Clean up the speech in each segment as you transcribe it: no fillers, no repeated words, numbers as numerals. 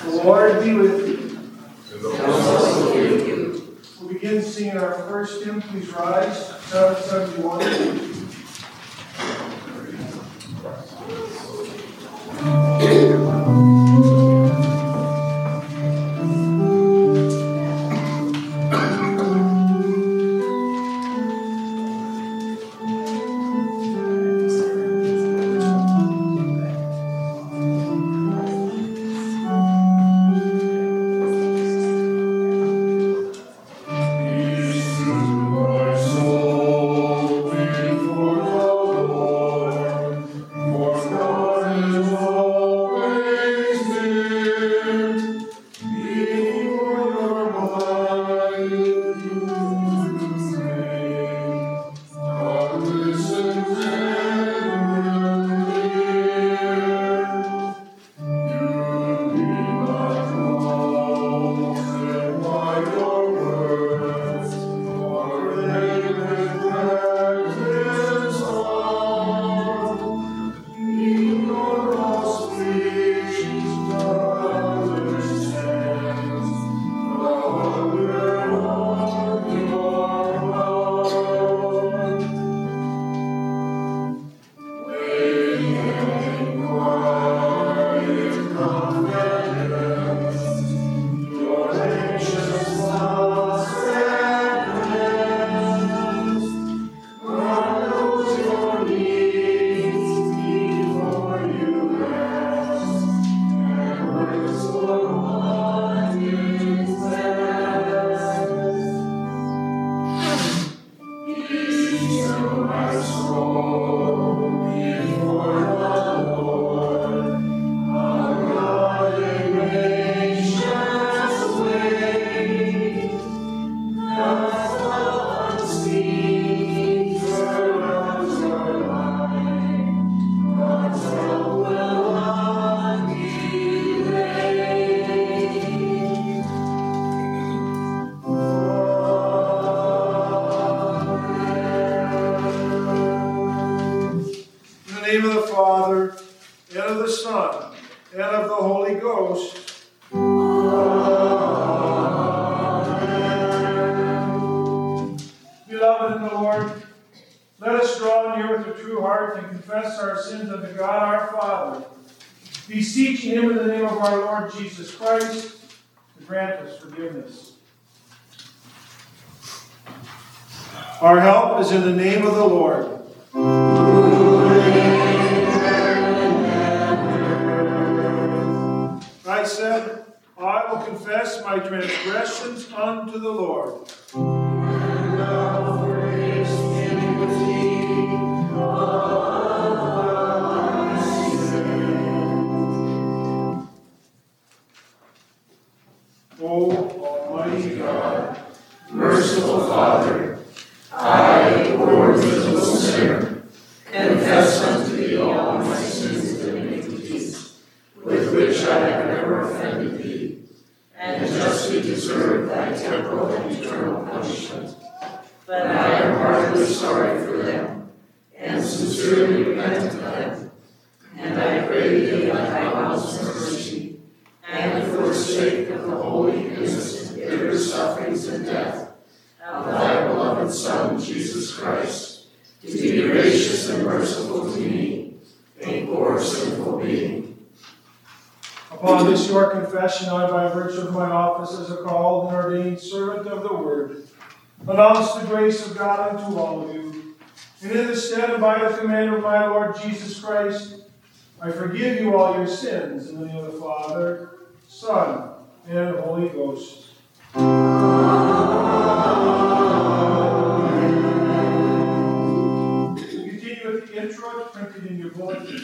The Lord be with you. And also with you. We'll begin singing our first hymn. Please rise. 771. Beseeching him in the name of our Lord Jesus Christ to grant us forgiveness. Our help is in the name of the Lord. I said, I will confess my transgressions unto the Lord. O Almighty God, merciful Father, I, poor miserable sinner, confess unto thee all my sins and iniquities, with which I have ever offended thee, and justly deserve thy temporal and eternal punishment. But I am heartily sorry for them, and sincerely repent of them. And I pray thee in thy boundless mercy, and for the sake of the holy, innocent, bitter sufferings and death of thy beloved Son, Jesus Christ, to be gracious and merciful to me, a poor sinful being. Upon this your confession, I, by virtue of my office as a called and ordained servant of the Word, announce the grace of God unto all of you. And in the stead and by the command of my Lord Jesus Christ, I forgive you all your sins in the name of the Father, Son, and Holy Ghost. Amen. Continue with the intro printed in your bulletin.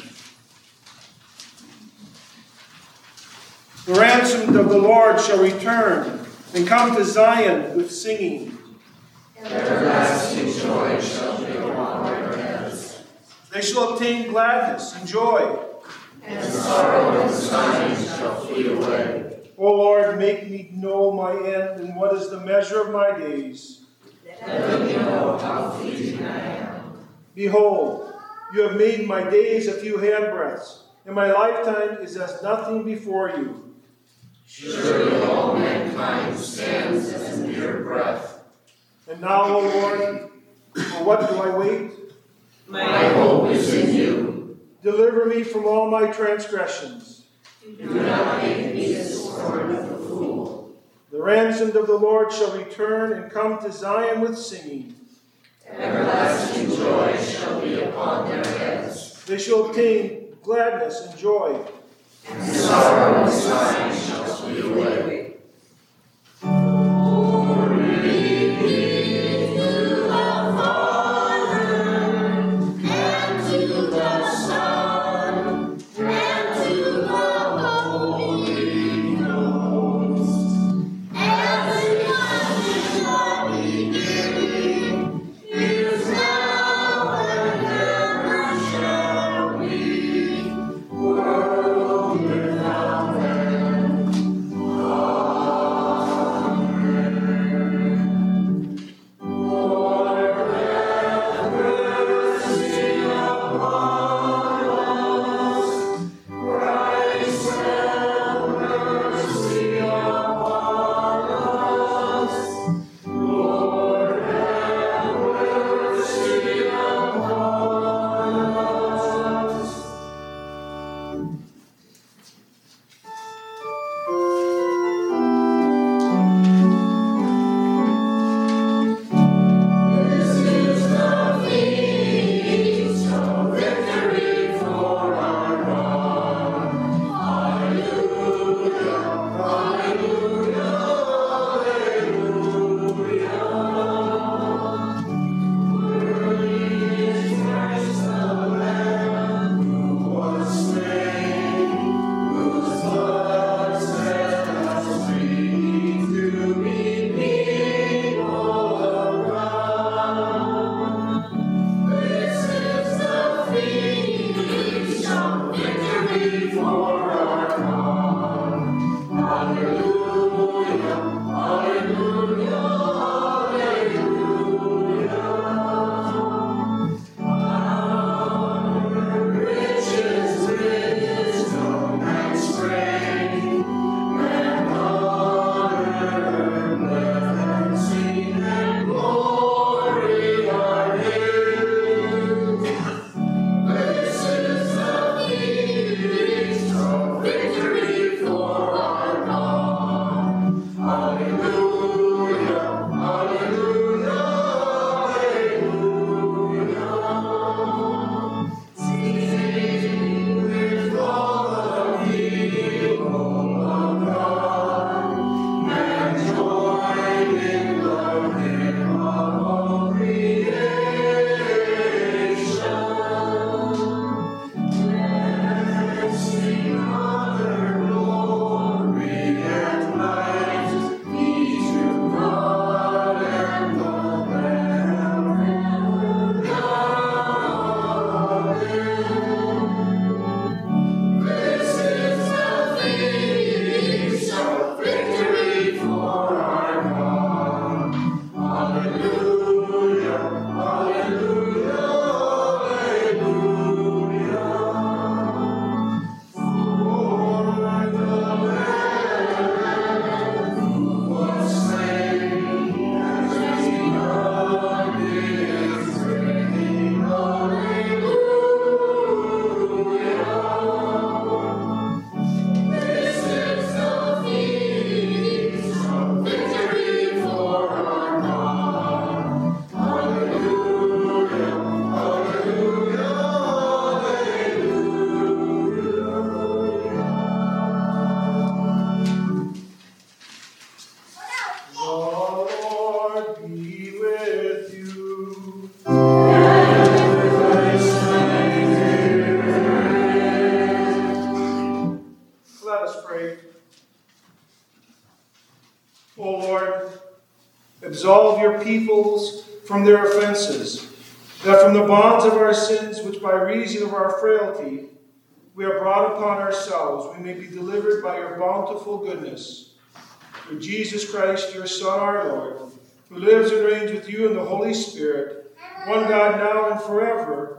The ransomed of the Lord shall return and come to Zion with singing. Everlasting joy shall be upon their heads. They shall obtain gladness and joy. And sorrow and sighing shall flee away. O Lord, make me know my end and what is the measure of my days. Let me know how fleeting I am. Behold, you have made my days a few handbreadths, and my lifetime is as nothing before you. Surely all mankind stands as mere breath. And now, O Lord, for what do I wait? My hope is in you. Deliver me from all my transgressions. Do not make me the scorn of the fool. The ransomed of the Lord shall return and come to Zion with singing. Everlasting joy shall be upon their heads. They shall obtain gladness and joy. And sorrow and sighing shall flee away. Absolve your peoples from their offenses, that from the bonds of our sins, which by reason of our frailty we have brought upon ourselves, we may be delivered by your bountiful goodness. Through Jesus Christ, your Son, our Lord, who lives and reigns with you in the Holy Spirit, one God now and forever.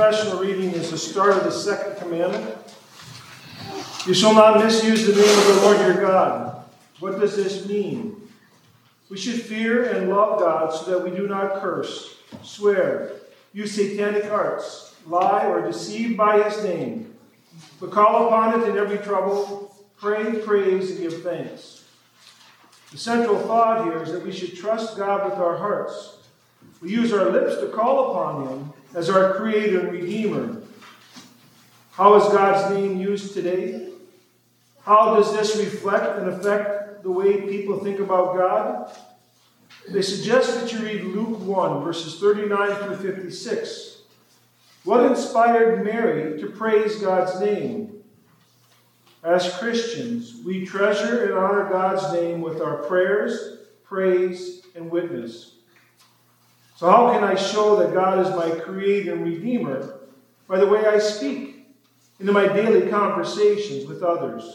confessional reading is the start of the second commandment. You shall not misuse the name of the Lord your God. What does this mean? We should fear and love God so that we do not curse, swear, use satanic arts, lie, or deceive by his name, but call upon it in every trouble, pray, praise, and give thanks. The central thought here is that we should trust God with our hearts. We use our lips to call upon him as our Creator and Redeemer. How is God's name used today? How does this reflect and affect the way people think about God? They suggest that you read Luke 1, verses 39 through 56. What inspired Mary to praise God's name? As Christians, we treasure and honor God's name with our prayers, praise, and witness. So how can I show that God is my Creator and Redeemer? By the way I speak, and in my daily conversations with others.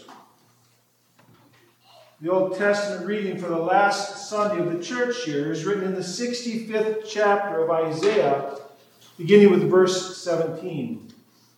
The Old Testament reading for the last Sunday of the church year is written in the 65th chapter of Isaiah, beginning with verse 17.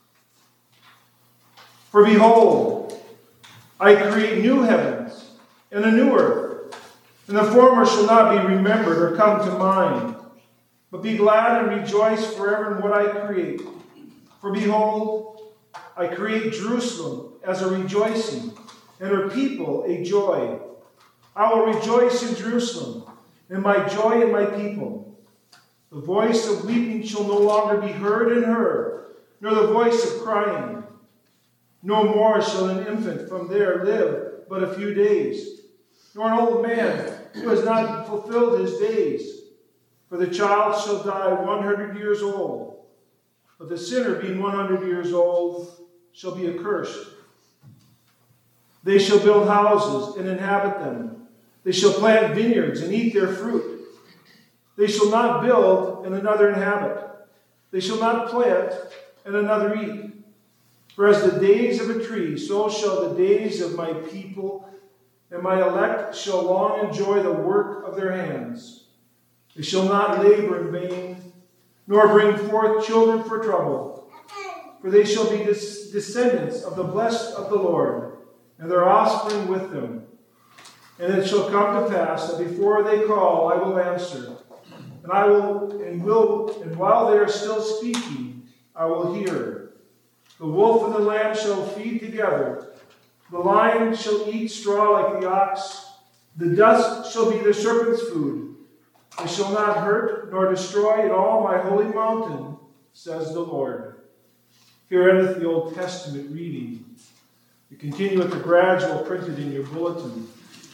For behold, I create new heavens and a new earth, and the former shall not be remembered or come to mind. But be glad and rejoice forever in what I create. For behold, I create Jerusalem as a rejoicing, and her people a joy. I will rejoice in Jerusalem, and my joy in my people. The voice of weeping shall no longer be heard in her, nor the voice of crying. No more shall an infant from there live but a few days, nor an old man who has not fulfilled his days. For the child shall die 100 years old, but the sinner being 100 years old shall be accursed. They shall build houses and inhabit them. They shall plant vineyards and eat their fruit. They shall not build and another inhabit. They shall not plant and another eat. For as the days of a tree, so shall the days of my people, and my elect shall long enjoy the work of their hands. They shall not labor in vain, nor bring forth children for trouble. For they shall be descendants of the blessed of the Lord, and their offspring with them. And it shall come to pass that before they call, I will answer. And while they are still speaking, I will hear. The wolf and the lamb shall feed together. The lion shall eat straw like the ox. The dust shall be the serpent's food. They shall not hurt nor destroy in all my holy mountain, says the Lord. Here endeth the Old Testament reading. We continue with the gradual printed in your bulletin.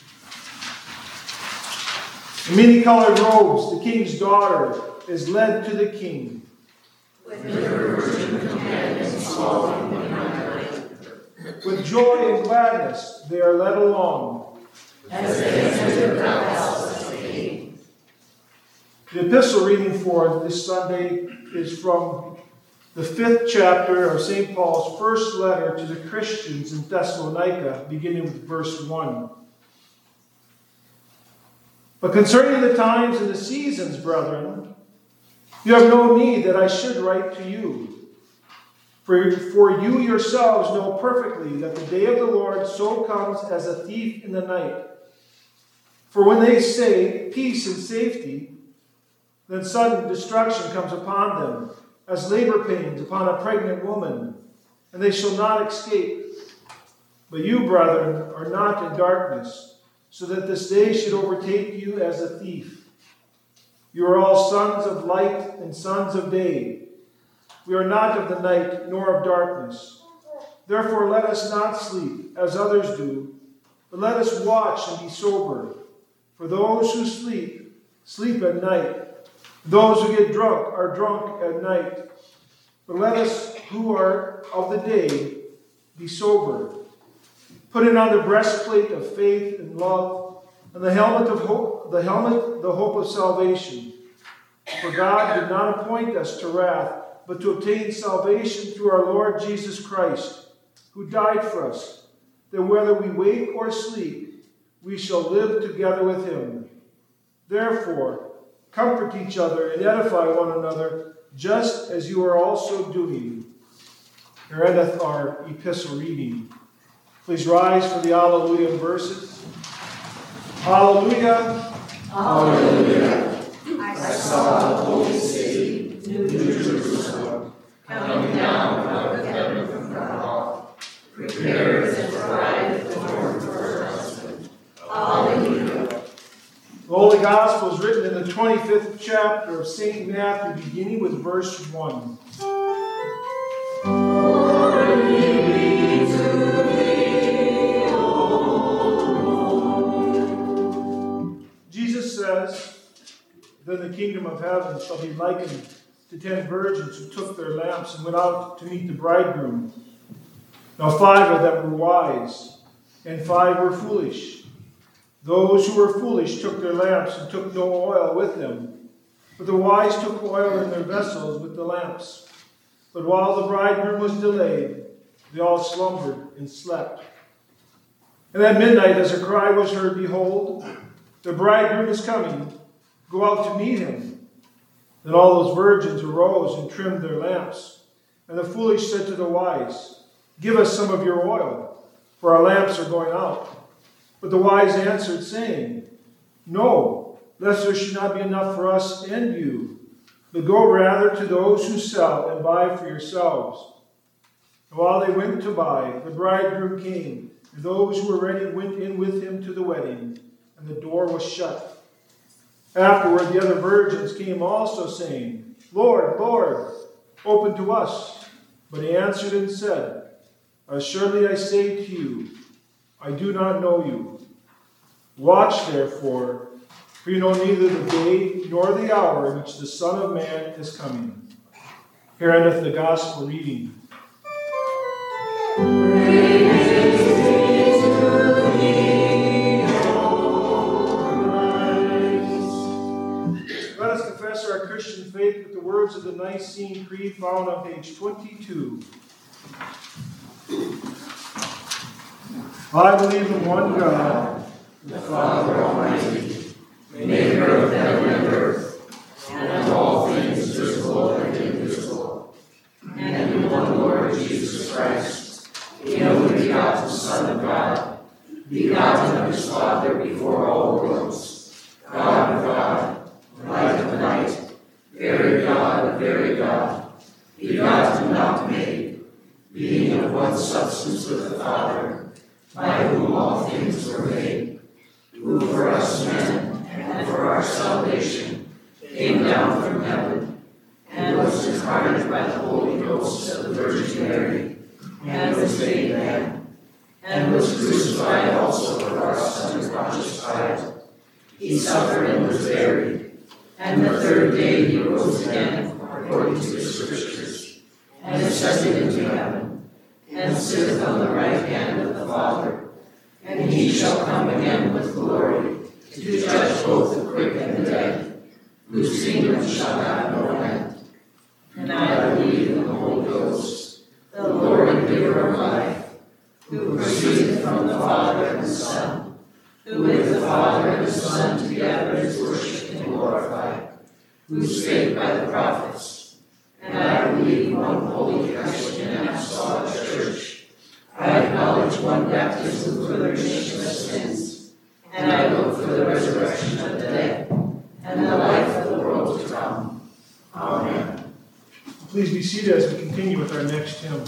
In many-colored robes, the king's daughter is led to the king. With her virgin companions following behind her. With joy and gladness they are led along. As they enter the house of the king. The epistle reading for this Sunday is from the 5th chapter of St. Paul's first letter to the Christians in Thessalonica, beginning with verse 1. But concerning the times and the seasons, brethren, you have no need that I should write to you. For you yourselves know perfectly that the day of the Lord so comes as a thief in the night. For when they say peace and safety, then sudden destruction comes upon them, as labor pains upon a pregnant woman, and they shall not escape. But you, brethren, are not in darkness, so that this day should overtake you as a thief. You are all sons of light and sons of day. We are not of the night nor of darkness. Therefore let us not sleep, as others do, but let us watch and be sober. For those who sleep, sleep at night. Those who get drunk are drunk at night. But let us who are of the day be sober, putting on the breastplate of faith and love, and the helmet of hope, the hope of salvation. For God did not appoint us to wrath, but to obtain salvation through our Lord Jesus Christ, who died for us, that whether we wake or sleep, we shall live together with him. Therefore, comfort each other and edify one another just as you are also doing. Here endeth our epistle reading. Please rise for the Alleluia verses. Alleluia. Alleluia. I saw the holy city, New Jerusalem, coming down out of heaven from God, prepared as a bride adorned for her husband. Alleluia. The Holy Gospel is written in the 25th chapter of St. Matthew, beginning with verse 1. Glory be to thee, O Lord. Jesus says, "Then the kingdom of heaven shall be likened to 10 virgins who took their lamps and went out to meet the bridegroom. Now 5 of them were wise, and 5 were foolish. Those who were foolish took their lamps and took no oil with them. But the wise took oil in their vessels with the lamps. But while the bridegroom was delayed, they all slumbered and slept. And at midnight, as a cry was heard, behold, the bridegroom is coming. Go out to meet him." Then all those virgins arose and trimmed their lamps. And the foolish said to the wise, "Give us some of your oil, for our lamps are going out." But the wise answered, saying, "No, lest there should not be enough for us and you. But go rather to those who sell and buy for yourselves." And while they went to buy, the bridegroom came, and those who were ready went in with him to the wedding, and the door was shut. Afterward the other virgins came also, saying, "Lord, Lord, open to us." But he answered and said, "Assuredly I say to you, I do not know you. Watch therefore, for you know neither the day nor the hour in which the Son of Man is coming." Here endeth the gospel reading. Praise be to thee, O Christ. Let us confess our Christian faith with the words of the Nicene Creed found on page 22. I believe in one God, The Father Almighty, maker of heaven and earth, and of all things visible and invisible, and in one Lord Jesus Christ, the only begotten Son of God, begotten of his Father before all worlds, God of God, light of light, very God of very God, begotten not made, being of one substance with the Father, by whom all things were made, who for us men and for our salvation came down from heaven, and was incarnate by the Holy Ghost of the Virgin Mary, and was made man, and was crucified also for us under Pontius Pilate. He suffered and was buried, and the third day he rose again, according to the Scriptures, and ascended into heaven, and sitteth on the right hand of the Father. And he shall come again with glory, to judge both the quick and the dead, whose kingdom shall have no end. And I believe in the Holy Ghost, the Lord and giver of life, who proceedeth from the Father and the Son, who with the Father and the Son together is worshipped and glorified, who spake by the prophets. And I believe one holy Christian and apostolic church. I acknowledge one baptism for the remission of sins, and I look for the resurrection of the dead, and the life of the world to come. Amen. Please be seated as we continue with our next hymn.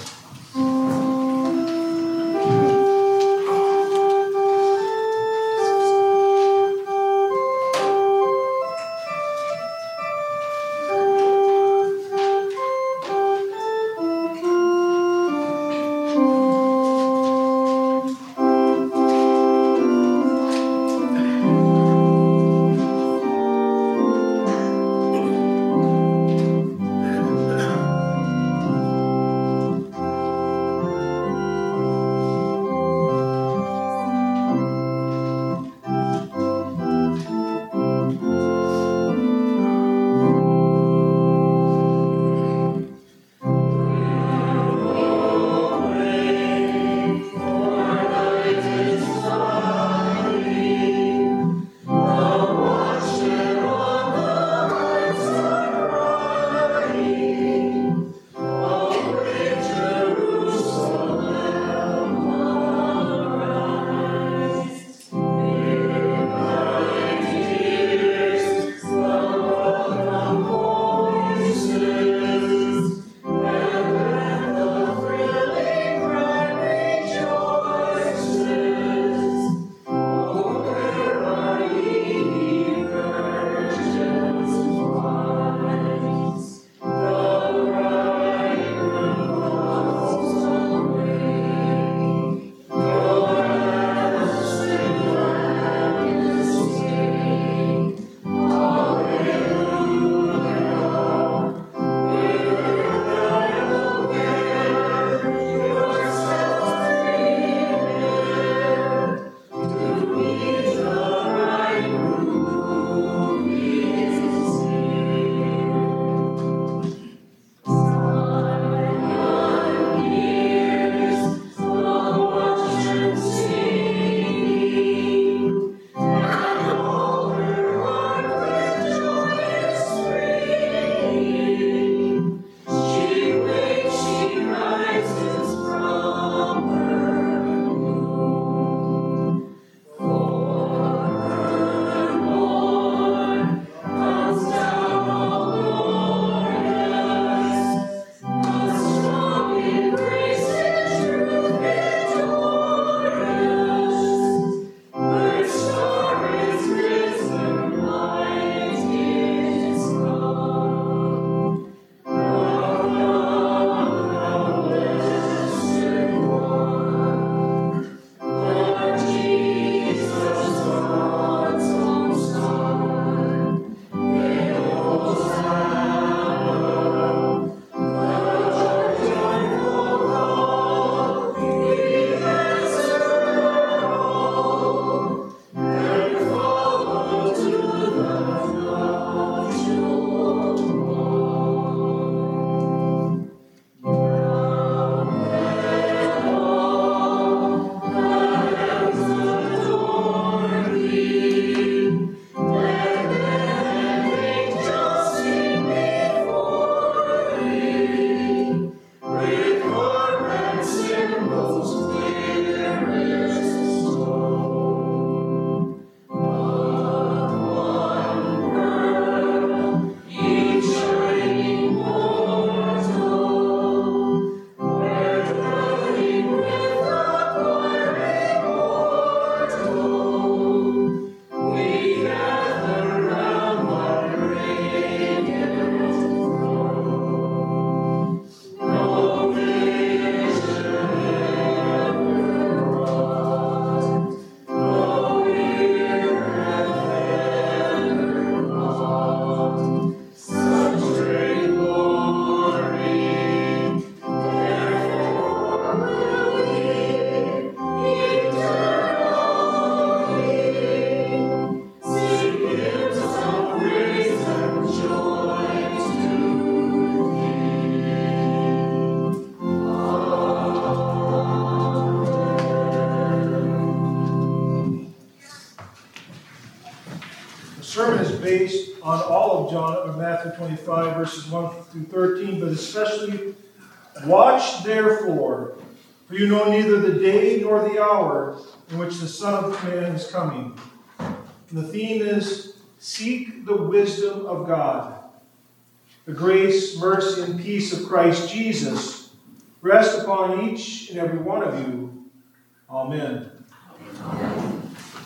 sermon is based on all of John or Matthew 25, verses 1 through 13, but especially, watch therefore, for you know neither the day nor the hour in which the Son of Man is coming. And the theme is, seek the wisdom of God. The grace, mercy, and peace of Christ Jesus rest upon each and every one of you. Amen. Amen.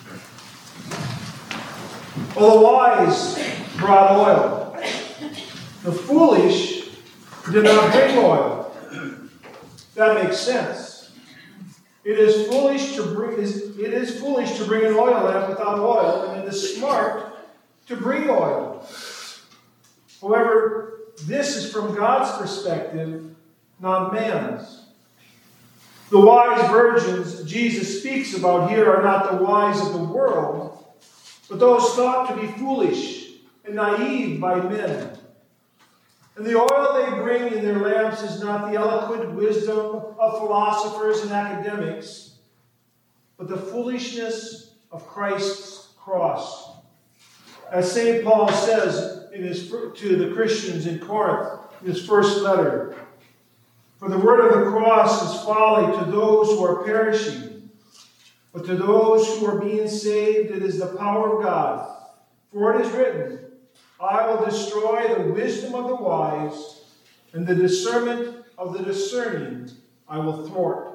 Well, the wise brought oil. The foolish did not bring oil. That makes sense. It is foolish to bring an oil lamp without oil, and it is smart to bring oil. However, this is from God's perspective, not man's. The wise virgins Jesus speaks about here are not the wise of the world, but those thought to be foolish and naive by men. And the oil they bring in their lamps is not the eloquent wisdom of philosophers and academics, but the foolishness of Christ's cross. As St. Paul says to the Christians in Corinth, in his first letter, for the word of the cross is folly to those who are perishing, but to those who are being saved it is the power of God. For it is written, I will destroy the wisdom of the wise, and the discernment of the discerning I will thwart.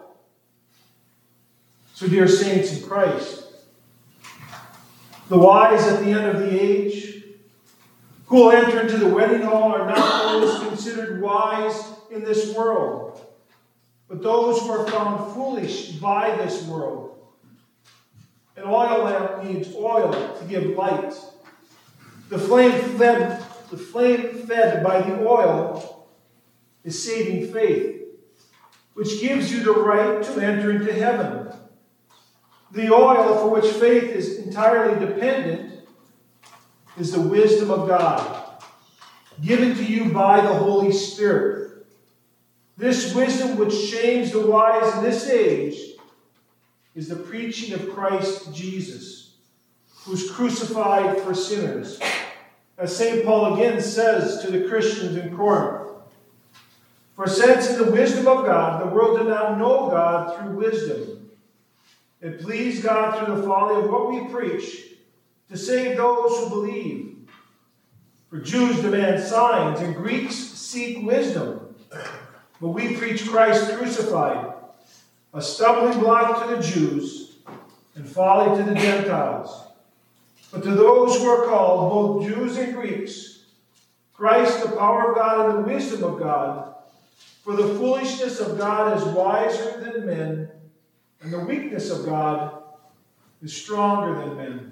So, dear saints in Christ, the wise at the end of the age, who will enter into the wedding hall, are not those considered wise in this world, but those who are found foolish by this world. An oil lamp needs oil to give light. The flame fed by the oil is saving faith, which gives you the right to enter into heaven. The oil for which faith is entirely dependent is the wisdom of God, given to you by the Holy Spirit. This wisdom which shames the wise in this age is the preaching of Christ Jesus, who's crucified for sinners. As St. Paul again says to the Christians in Corinth, for since in the wisdom of God, the world did not know God through wisdom, it pleased God through the folly of what we preach to save those who believe. For Jews demand signs, and Greeks seek wisdom. But we preach Christ crucified, a stumbling block to the Jews, and folly to the Gentiles. But to those who are called, both Jews and Greeks, Christ, the power of God and the wisdom of God, for the foolishness of God is wiser than men, and the weakness of God is stronger than men.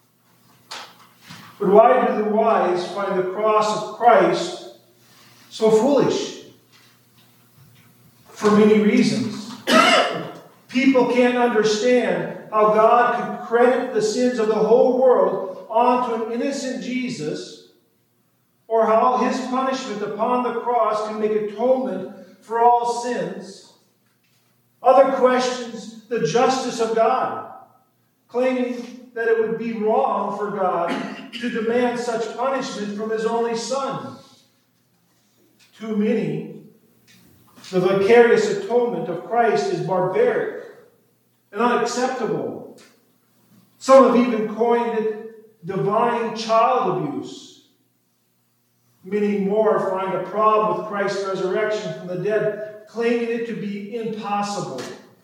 But why do the wise find the cross of Christ so foolish? For many reasons. People can't understand how God could credit the sins of the whole world onto an innocent Jesus, or how his punishment upon the cross can make atonement for all sins. Other questions the justice of God, claiming that it would be wrong for God to demand such punishment from his only Son. To many, the vicarious atonement of Christ is barbaric and unacceptable. Some have even coined it divine child abuse. Many more find a problem with Christ's resurrection from the dead, claiming it to be impossible.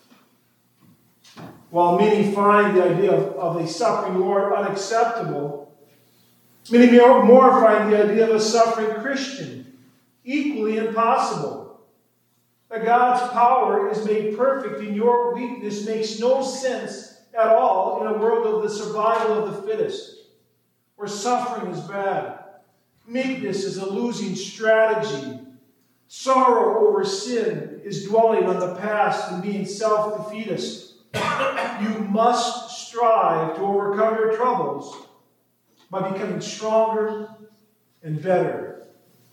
While many find the idea of a suffering Lord unacceptable, many more find the idea of a suffering Christian equally impossible. That God's power is made perfect in your weakness makes no sense at all in a world of the survival of the fittest, where suffering is bad. Meekness is a losing strategy. Sorrow over sin is dwelling on the past and being self-defeatist. You must strive to overcome your troubles by becoming stronger and better.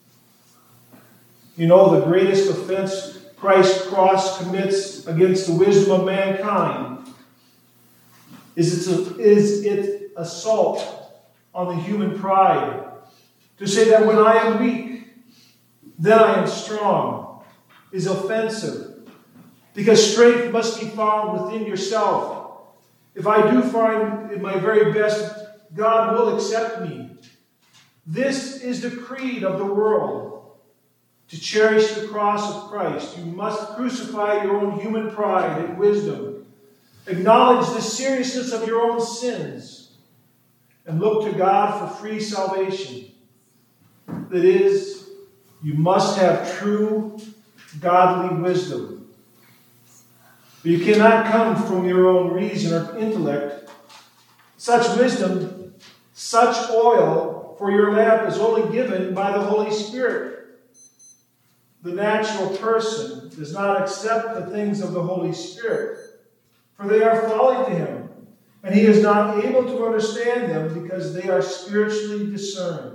You know, the greatest offense Christ's cross commits against the wisdom of mankind is its assault on the human pride, to say that when I am weak, then I am strong, is offensive, because strength must be found within yourself. If I do find in my very best, God will accept me. This is the creed of the world. To cherish the cross of Christ, you must crucify your own human pride and wisdom. Acknowledge the seriousness of your own sins and look to God for free salvation. That is, you must have true godly wisdom. But you cannot come from your own reason or intellect. Such wisdom, such oil for your lamp is only given by the Holy Spirit. The natural person does not accept the things of the Holy Spirit, for they are folly to him, and he is not able to understand them because they are spiritually discerned.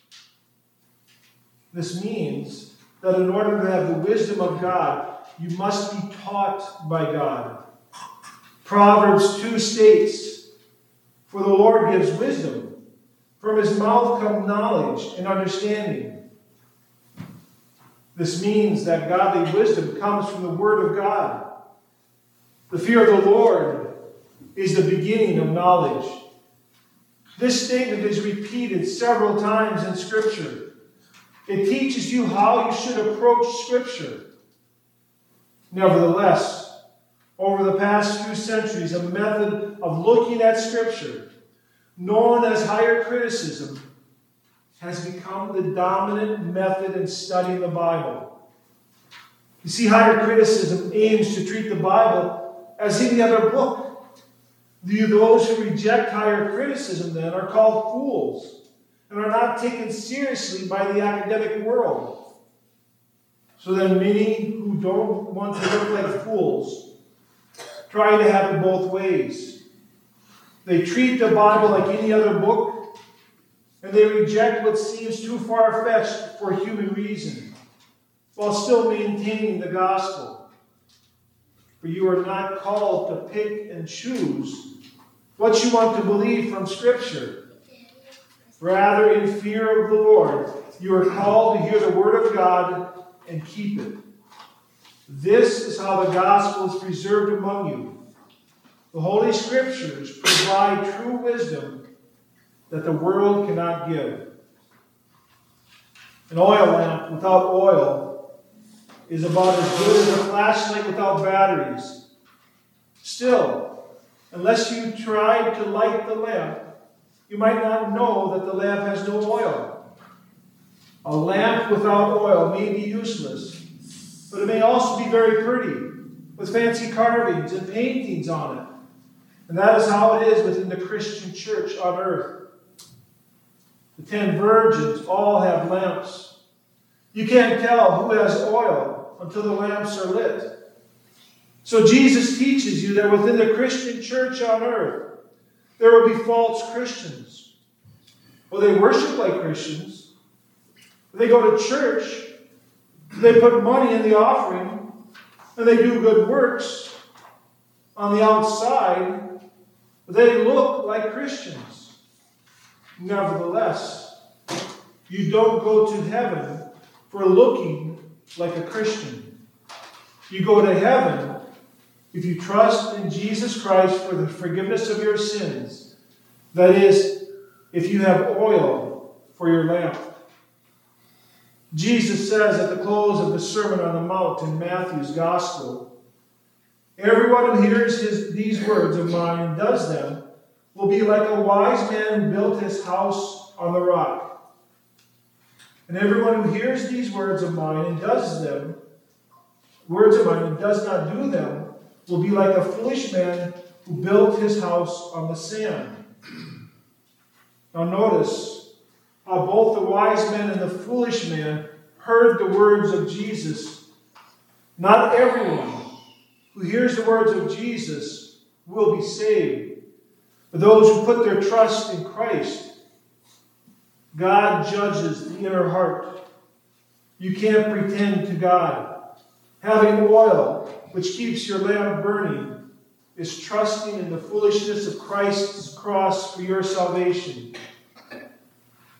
This means that in order to have the wisdom of God, you must be taught by God. Proverbs 2 states, "For the Lord gives wisdom. From his mouth come knowledge and understanding." This means that godly wisdom comes from the Word of God. The fear of the Lord is the beginning of knowledge. This statement is repeated several times in Scripture. It teaches you how you should approach Scripture. Nevertheless, over the past few centuries, a method of looking at Scripture, known as higher criticism, has become the dominant method in studying the Bible. You see, higher criticism aims to treat the Bible as any other book. Those who reject higher criticism, then, are called fools and are not taken seriously by the academic world. So then many who don't want to look like fools try to have it both ways. They treat the Bible like any other book, and they reject what seems too far-fetched for human reason, while still maintaining the gospel. For you are not called to pick and choose what you want to believe from Scripture. Rather, in fear of the Lord, you are called to hear the Word of God and keep it. This is how the gospel is preserved among you. The Holy Scriptures provide true wisdom that the world cannot give. An oil lamp without oil is about as good as a flashlight without batteries. Still, unless you try to light the lamp, you might not know that the lamp has no oil. A lamp without oil may be useless, but it may also be very pretty, with fancy carvings and paintings on it. And that is how it is within the Christian church on earth. The 10 virgins all have lamps. You can't tell who has oil until the lamps are lit. So Jesus teaches you that within the Christian church on earth, there will be false Christians. Well, they worship like Christians. They go to church. They put money in the offering. And they do good works on the outside. They look like Christians. Nevertheless, you don't go to heaven for looking like a Christian. You go to heaven if you trust in Jesus Christ for the forgiveness of your sins. That is, if you have oil for your lamp. Jesus says at the close of the Sermon on the Mount in Matthew's Gospel, "Everyone who hears these words of mine and does them will be like a wise man who built his house on the rock. And everyone who hears these words of mine and does not do them, will be like a foolish man who built his house on the sand." Now notice how both the wise man and the foolish man heard the words of Jesus. Not everyone who hears the words of Jesus will be saved. For those who put their trust in Christ, God judges the inner heart. You can't pretend to God. Having oil, which keeps your lamp burning, is trusting in the foolishness of Christ's cross for your salvation.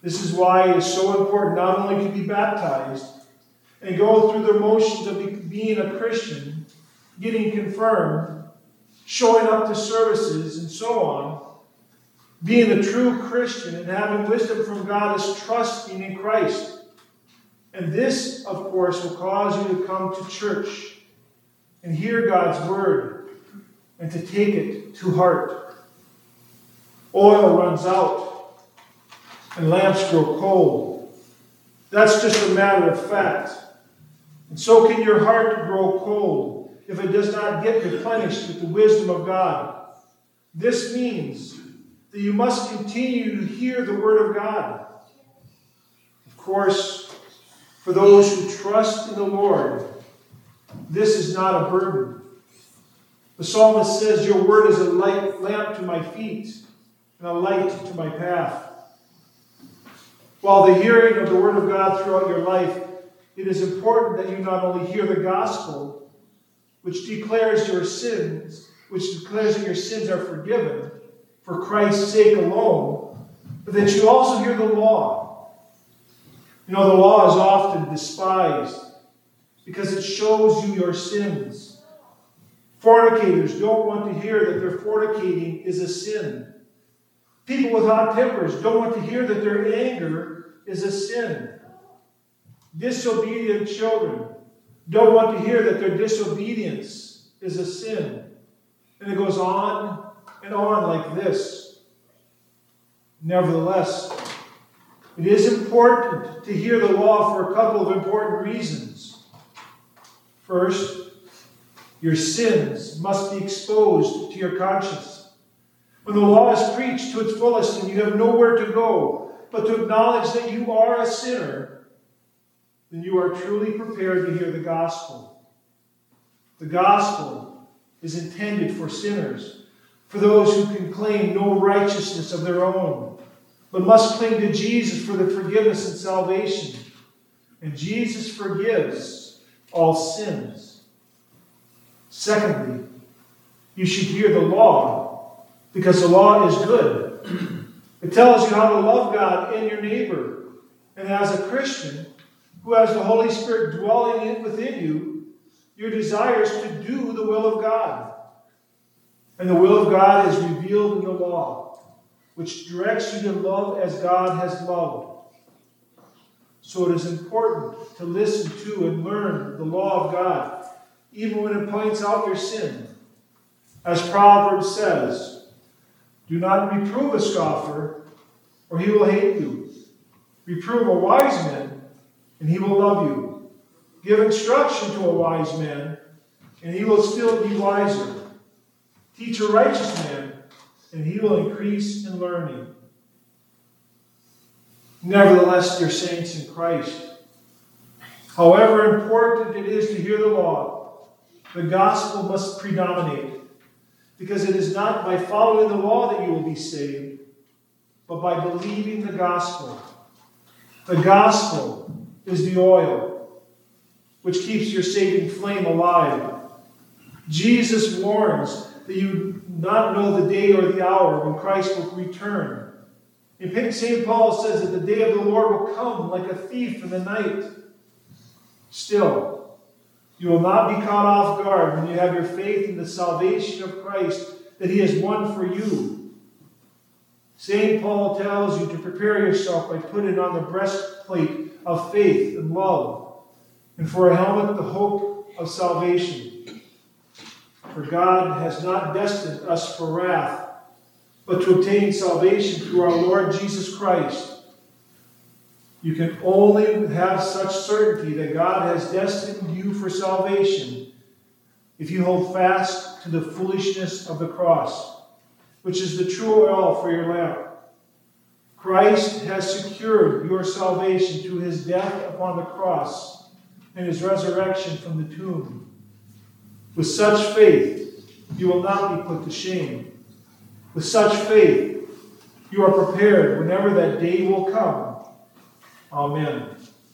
This is why it is so important not only to be baptized and go through the motions of being a Christian, getting confirmed, showing up to services, and so on. Being a true Christian and having wisdom from God is trusting in Christ. And this, of course, will cause you to come to church and hear God's word and to take it to heart. Oil runs out and lamps grow cold. That's just a matter of fact. And so can your heart grow cold if it does not get replenished with the wisdom of God. This means that you must continue to hear the word of God. Of course, for those who trust in the Lord, this is not a burden. The psalmist says, "Your word is a lamp to my feet and a light to my path." While the hearing of the word of God throughout your life, it is important that you not only hear the gospel, which declares that your sins are forgiven for Christ's sake alone, but that you also hear the law. You know, the law is often despised because it shows you your sins. Fornicators don't want to hear that their fornicating is a sin. People with hot tempers don't want to hear that their anger is a sin. Disobedient children don't want to hear that their disobedience is a sin. And it goes on and on like this. Nevertheless, it is important to hear the law for a couple of important reasons. First, your sins must be exposed to your conscience. When the law is preached to its fullest and you have nowhere to go but to acknowledge that you are a sinner, then you are truly prepared to hear the gospel. The gospel is intended for sinners, for those who can claim no righteousness of their own, but must cling to Jesus for the forgiveness and salvation. And Jesus forgives all sins. Secondly, you should hear the law, because the law is good. It tells you how to love God and your neighbor. And as a Christian who has the Holy Spirit dwelling within you, your desire is to do the will of God. And the will of God is revealed in the law, which directs you to love as God has loved. So it is important to listen to and learn the law of God, even when it points out your sin. As Proverbs says, "Do not reprove a scoffer, or he will hate you. Reprove a wise man, and he will love you. Give instruction to a wise man, and he will still be wiser. Teach a righteous man, and he will increase in learning." Nevertheless, dear saints in Christ, however important it is to hear the law, the gospel must predominate, because it is not by following the law that you will be saved, but by believing the gospel. The gospel is the oil which keeps your saving flame alive. Jesus warns that you do not know the day or the hour when Christ will return. And St. Paul says that the day of the Lord will come like a thief in the night. Still, you will not be caught off guard when you have your faith in the salvation of Christ that he has won for you. St. Paul tells you to prepare yourself by putting on the breastplate of faith and love, and for a helmet the hope of salvation. For God has not destined us for wrath, but to obtain salvation through our Lord Jesus Christ. You can only have such certainty that God has destined you for salvation if you hold fast to the foolishness of the cross, which is the true oil for your lamp. Christ has secured your salvation through his death upon the cross and his resurrection from the tomb. With such faith, you will not be put to shame. With such faith, you are prepared whenever that day will come. Amen.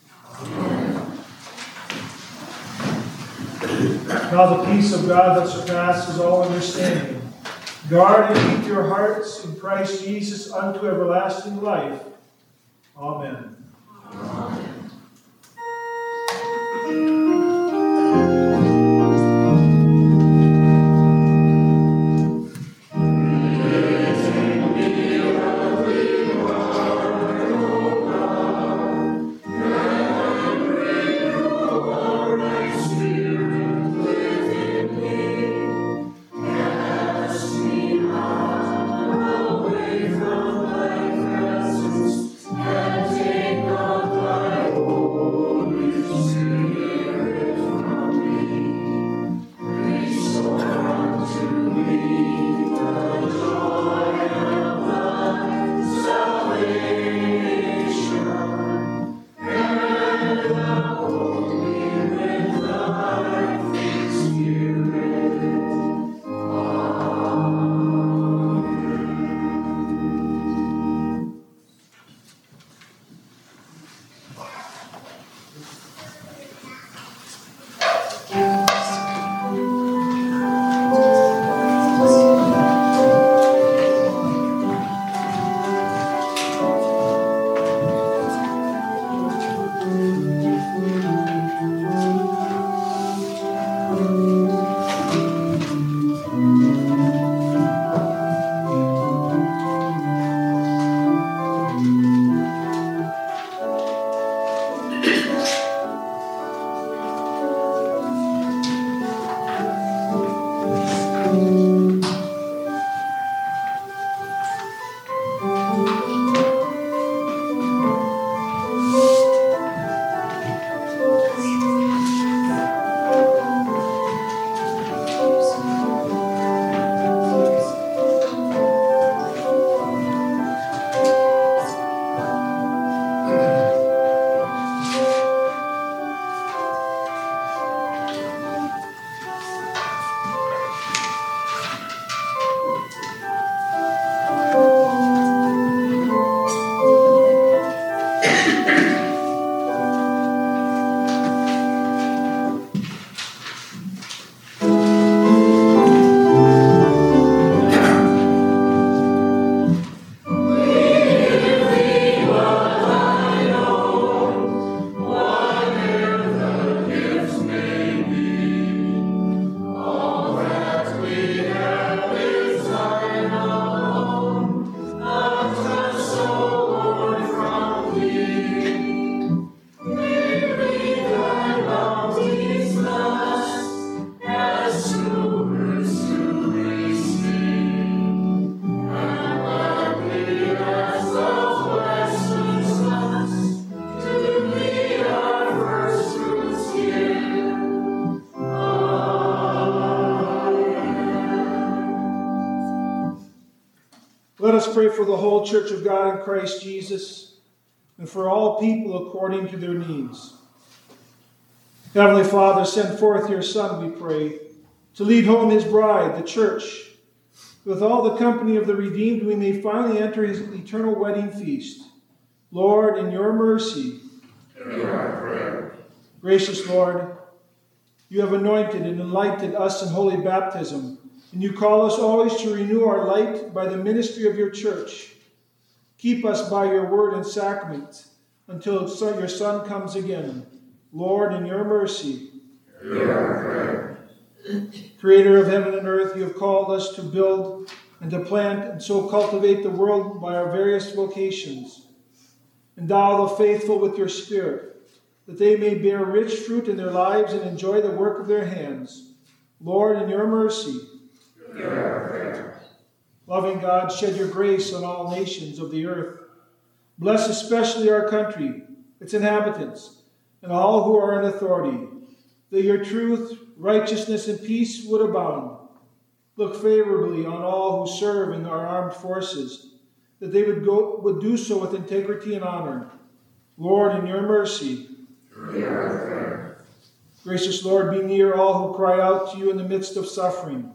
Now the peace of God that surpasses all understanding, guard and keep your hearts in Christ Jesus unto everlasting life. Amen. Amen. Let us pray for the whole Church of God in Christ Jesus and for all people according to their needs. Heavenly Father, send forth your Son, we pray, to lead home his bride, the church. With all the company of the redeemed, we may finally enter his eternal wedding feast. Lord, in your mercy, hear our prayer. Gracious Lord, you have anointed and enlightened us in holy baptism, and you call us always to renew our light by the ministry of your church. Keep us by your word and sacrament until your Son comes again. Lord, in your mercy, hear our prayer. Creator of heaven and earth, you have called us to build and to plant and so cultivate the world by our various vocations. Endow the faithful with your Spirit, that they may bear rich fruit in their lives and enjoy the work of their hands. Lord, in your mercy, hear our prayer. Loving God, shed your grace on all nations of the earth. Bless especially our country, its inhabitants, and all who are in authority, that your truth, righteousness, and peace would abound. Look favorably on all who serve in our armed forces, that they would do so with integrity and honor. Lord, in your mercy, hear our prayer. Gracious Lord, be near all who cry out to you in the midst of suffering.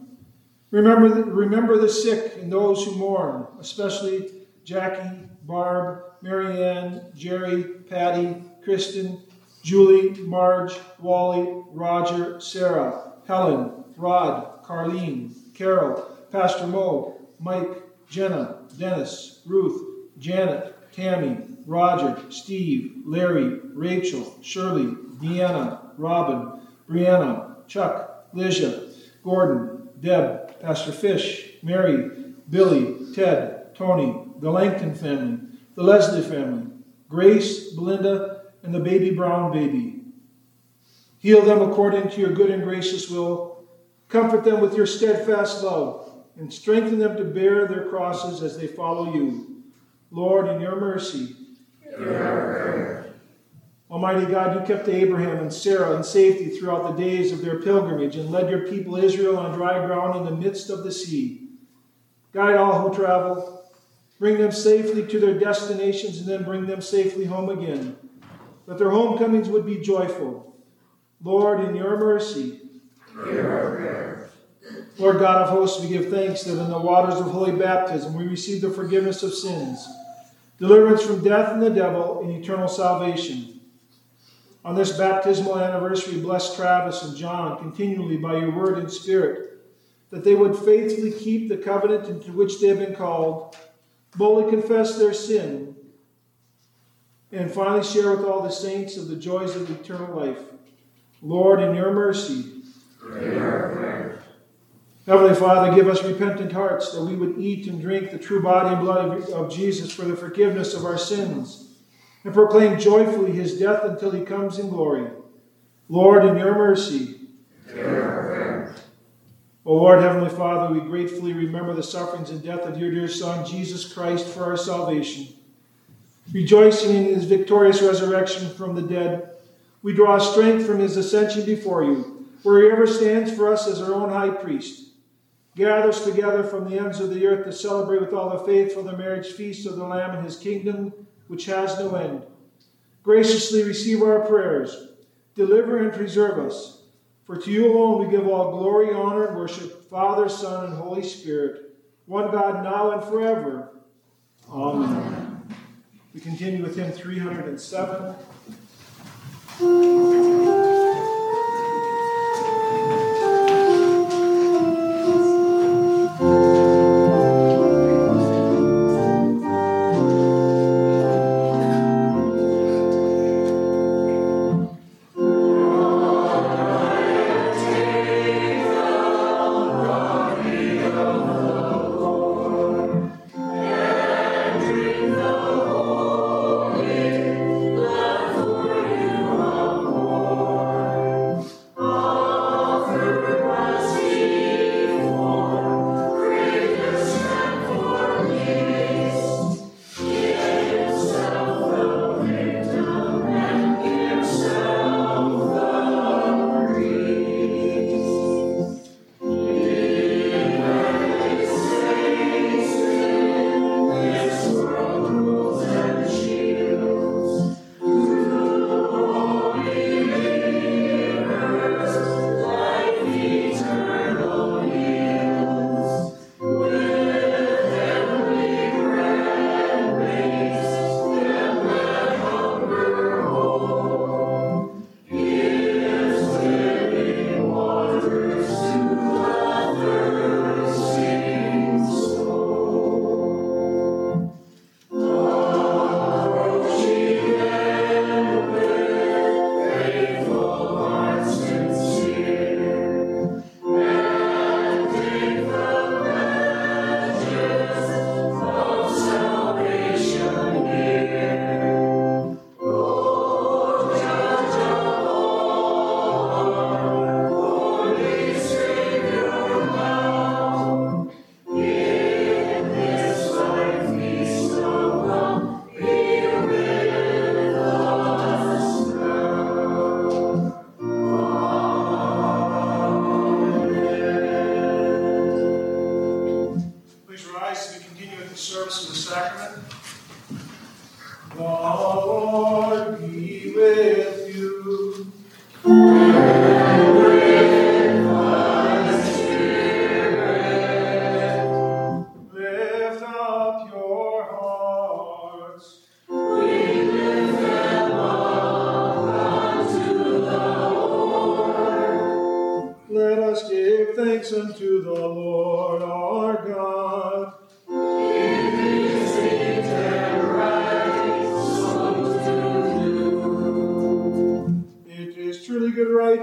Remember the sick and those who mourn, especially Jackie, Barb, Marianne, Jerry, Patty, Kristen, Julie, Marge, Wally, Roger, Sarah, Helen, Rod, Carlene, Carol, Pastor Mo, Mike, Jenna, Dennis, Ruth, Janet, Tammy, Roger, Steve, Larry, Rachel, Shirley, Deanna, Robin, Brianna, Chuck, Ligia, Gordon, Deb, Pastor Fish, Mary, Billy, Ted, Tony, the Langton family, the Leslie family, Grace, Belinda, and the baby Brown baby. Heal them according to your good and gracious will. Comfort them with your steadfast love, and strengthen them to bear their crosses as they follow you. Lord, in your mercy. Almighty God, you kept Abraham and Sarah in safety throughout the days of their pilgrimage and led your people Israel on dry ground in the midst of the sea. Guide all who travel. Bring them safely to their destinations and then bring them safely home again, that their homecomings would be joyful. Lord, in your mercy. Lord God of hosts, we give thanks that in the waters of holy baptism we receive the forgiveness of sins, deliverance from death and the devil, and eternal salvation. On this baptismal anniversary, bless Travis and John continually by your word and spirit, that they would faithfully keep the covenant into which they have been called, boldly confess their sin, and finally share with all the saints of the joys of eternal life. Lord, in your mercy. Heavenly Father, give us repentant hearts that we would eat and drink the true body and blood of Jesus for the forgiveness of our sins, and proclaim joyfully his death until he comes in glory. Lord, in your mercy. O Lord, Heavenly Father, we gratefully remember the sufferings and death of your dear Son, Jesus Christ, for our salvation. Rejoicing in his victorious resurrection from the dead, we draw strength from his ascension before you, where he ever stands for us as our own high priest. Gather us together from the ends of the earth to celebrate with all the faithful the marriage feast of the Lamb in his kingdom, which has no end. Graciously receive our prayers. Deliver and preserve us. For to you alone we give all glory, honor, and worship, Father, Son, and Holy Spirit, one God, now and forever. Amen. We continue with hymn 307. Thanks unto the Lord our God. It is indeed right, so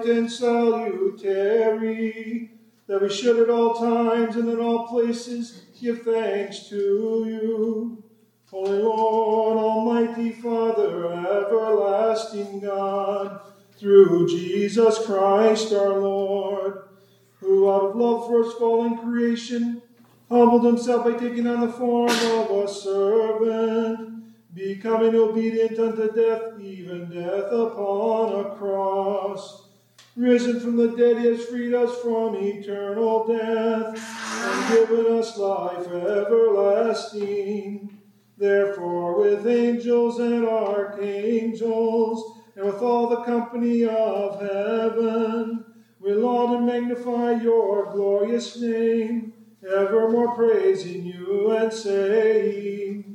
and salutary, that we should at all times and in all places give thanks to you. Holy Lord, Almighty Father, everlasting God, through Jesus Christ our Lord, who out of love for us fallen creation humbled himself by taking on the form of a servant, becoming obedient unto death, even death upon a cross. Risen from the dead, he has freed us from eternal death and given us life everlasting. Therefore, with angels and archangels, and with all the company of heaven, we laud and magnify your glorious name, evermore praising you and saying,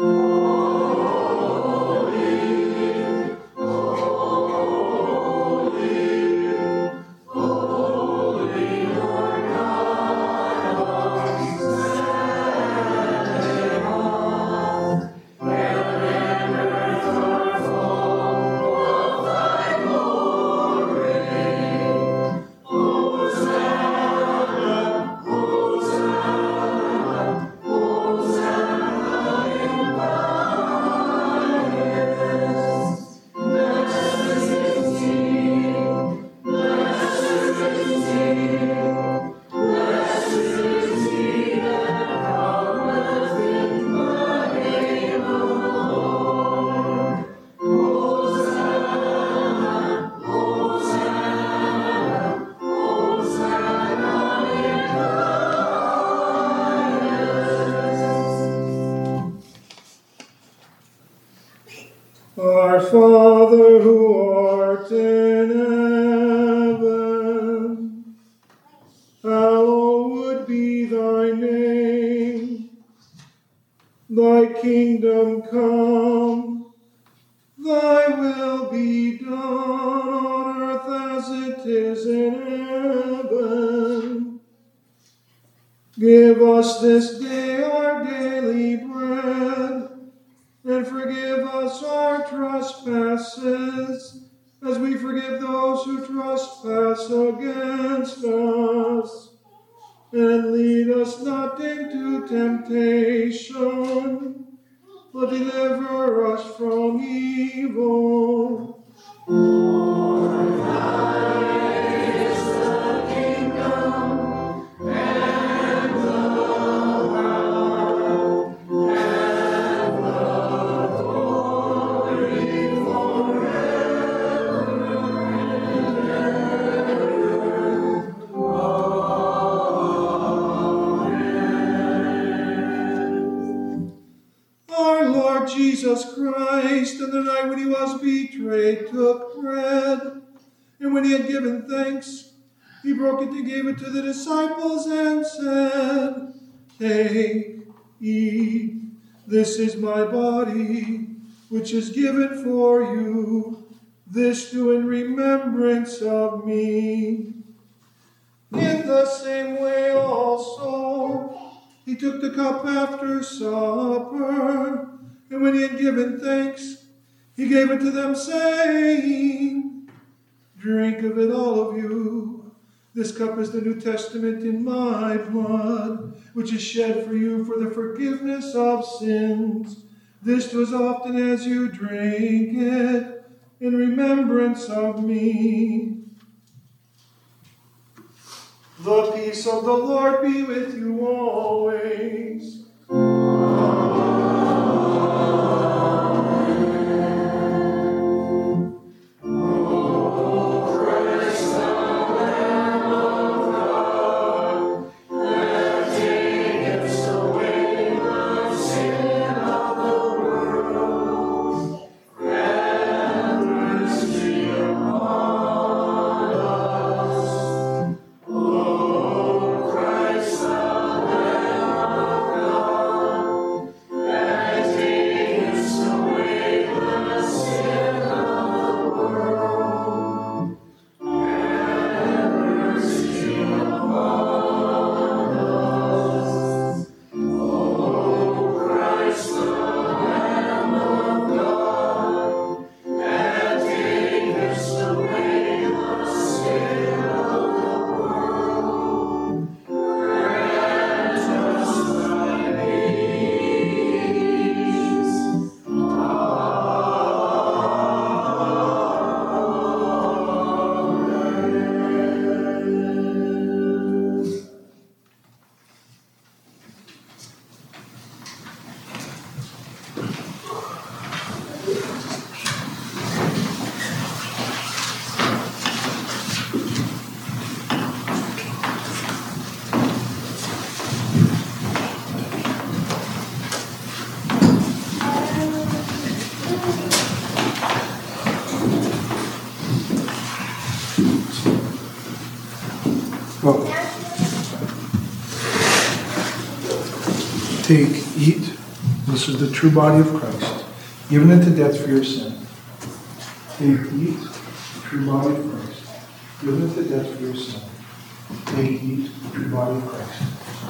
Our Father who art in heaven, hallowed be thy name. Thy kingdom come, thy will be done on earth as it is in heaven. Give us this day our daily bread, and forgive us our trespasses, as we forgive those who trespass against us. And lead us not into temptation, but deliver us from evil. For thine is the kingdom, and the power, and the glory forever and ever. Amen. Our Lord Jesus Christ, on the night when he was betrayed, took bread, and when he had given thanks, he broke it and gave it to the disciples and said, "Take, eat, this is my body, which is given for you. This do in remembrance of me." In the same way also, he took the cup after supper, and when he had given thanks, he gave it to them, saying, "Drink of it, all of you. This cup is the New Testament in my blood, which is shed for you for the forgiveness of sins. This do as often as you drink it in remembrance of me." The peace of the Lord be with you always. Take, eat. This is the true body of Christ, given into death for your sin. Take, eat. The true body of Christ, given into death for your sin. Take, eat. The true body of Christ.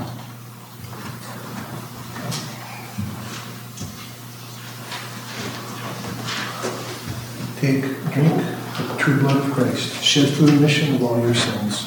Take, drink the true blood of Christ, shed for the remission of all your sins.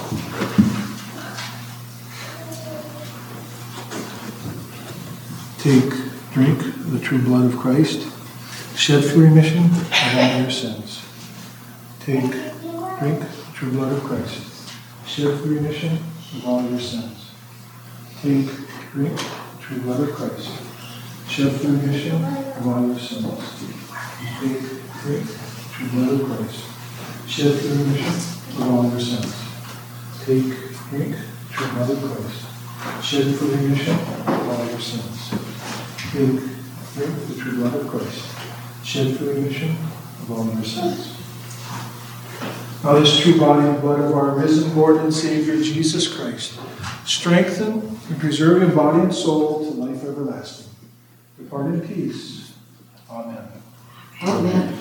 Take, drink the true blood of Christ, shed for the remission of all your sins. Take, drink the true blood of Christ, shed for the remission of all your sins. Take, drink the true blood of Christ, shed for the remission of all your sins. Take, drink the true blood of Christ, shed for the remission of all your sins. Take, drink the true blood of Christ, shed for the remission of all your sins. Take, drink the true blood of Christ, shed for the remission of all your sins. Now this true body and blood of our risen Lord and Savior Jesus Christ, strengthen and preserve your body and soul to life everlasting. Depart in peace. Amen. Amen.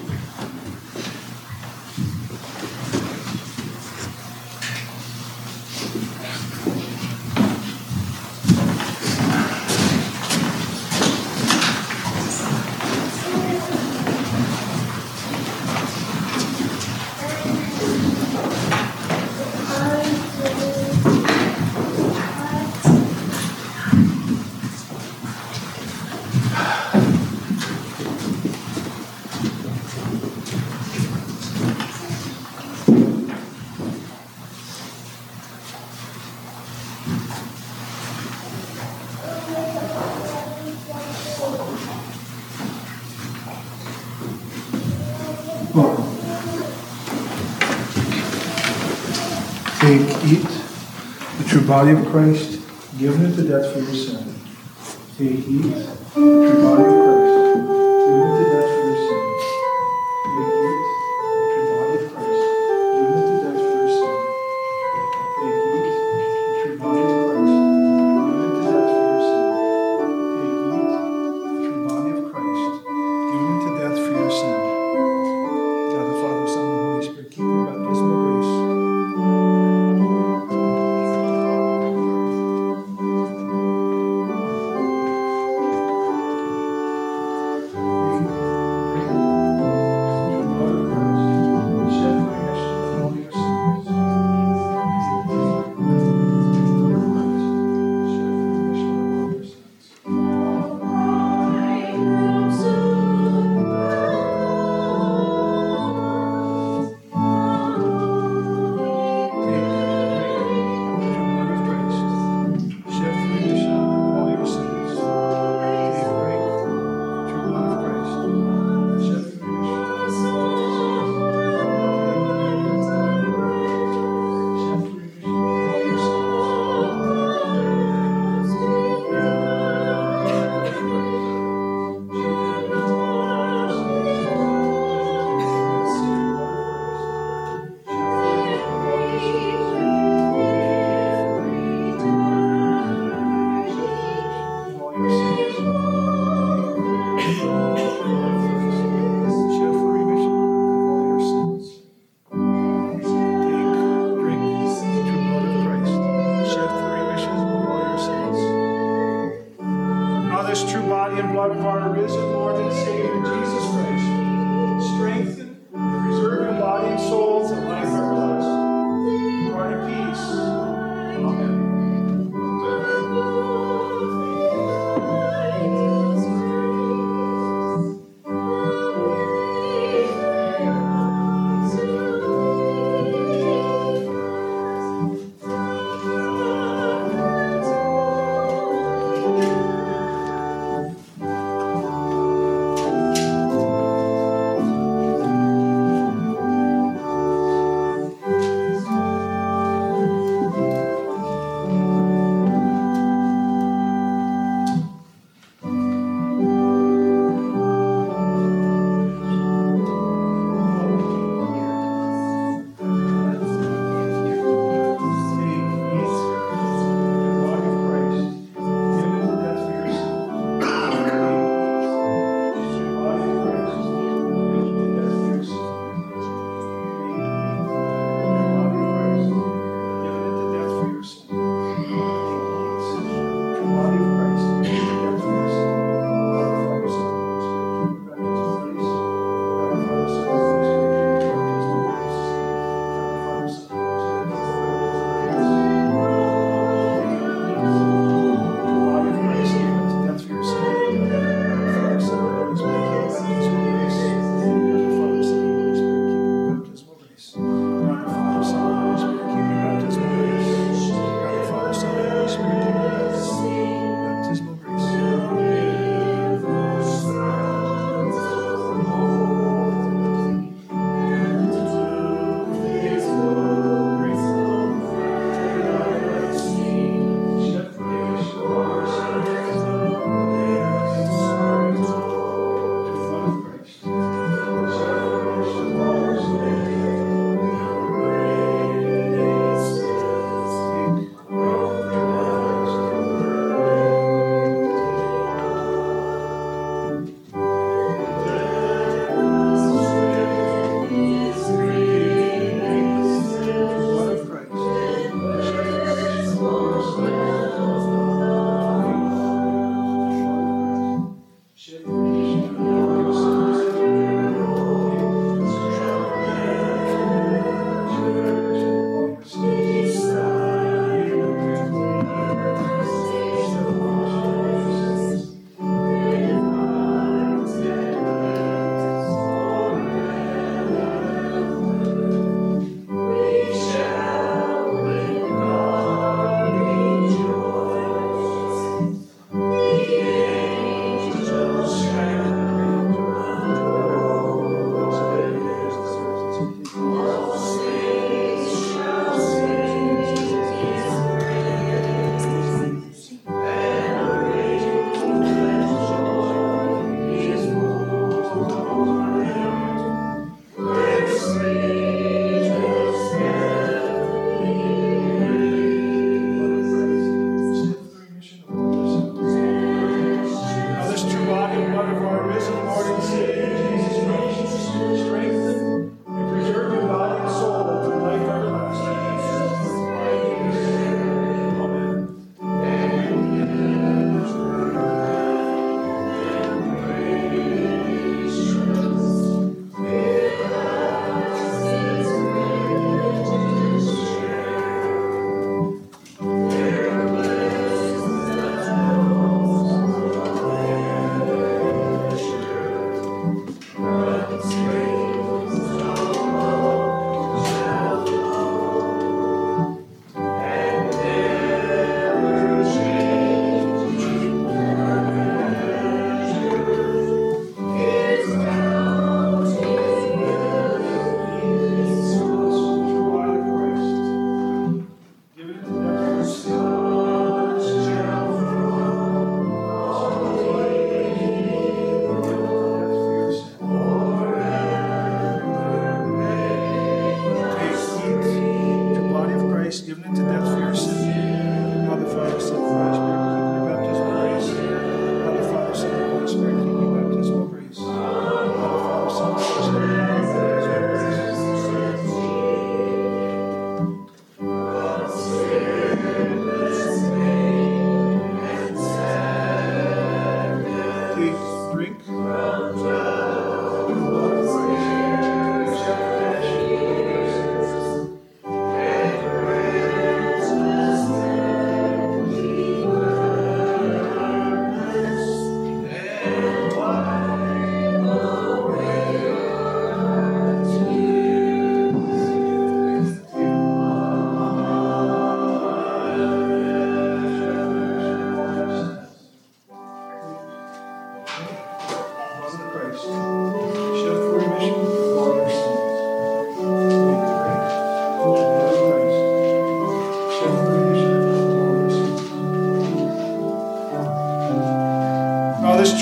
Take, eat the true body of Christ, given into death for your sin. Take, eat the true body of Christ, given into death for your sin. Take, eat the true body of Christ, given into death for your sin. Take, eat the true body of Christ, given into death for your sin. Take, eat the true body of Christ, given into death for your sin. God the Father, Son, and Holy Spirit, keep your baptismal grace.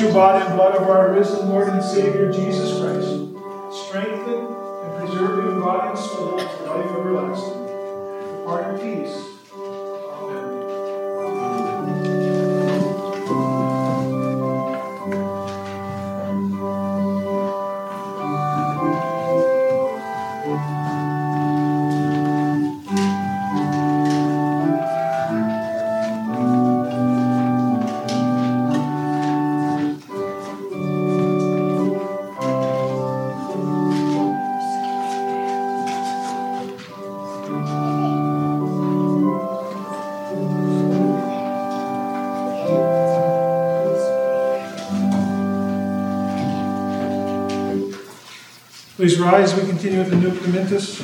true body and blood of our risen Lord and Savior Jesus Christ, strengthen and preserve you in body and soul to life everlasting. Depart in peace. Amen. Please rise as we continue with the Nunc Dimittis.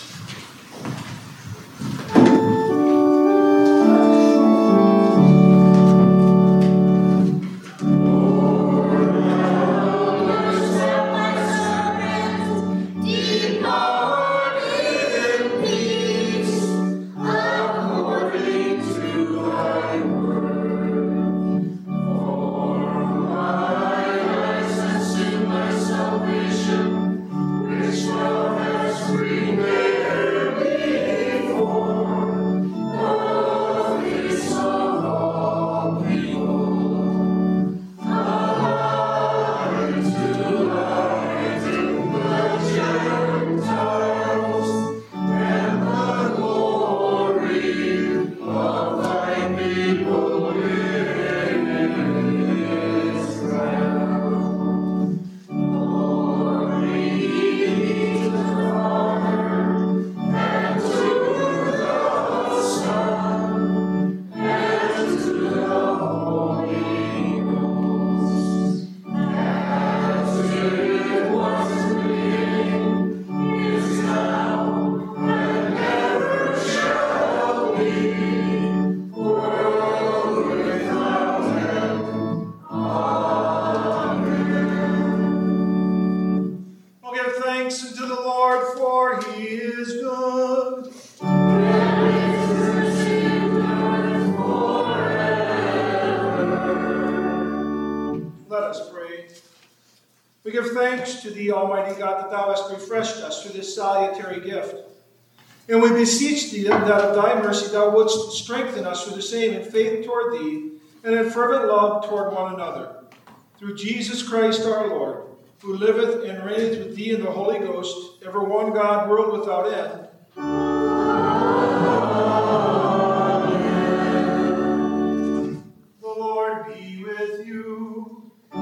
We give thanks to thee, Almighty God, that thou hast refreshed us through this salutary gift. And we beseech thee that of thy mercy thou wouldst strengthen us through the same in faith toward thee and in fervent love toward one another. Through Jesus Christ our Lord, who liveth and reigneth with thee in the Holy Ghost, ever one God, world without end. Amen. The Lord be with you.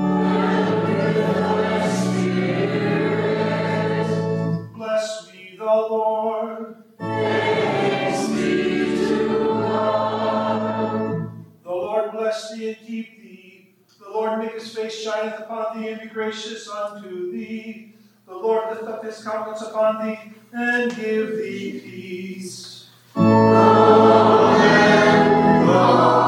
Bless me, the Lord. Thanks be to God. The Lord bless thee and keep thee. The Lord make his face shineth upon thee and be gracious unto thee. The Lord lift up his countenance upon thee and give thee peace. Amen.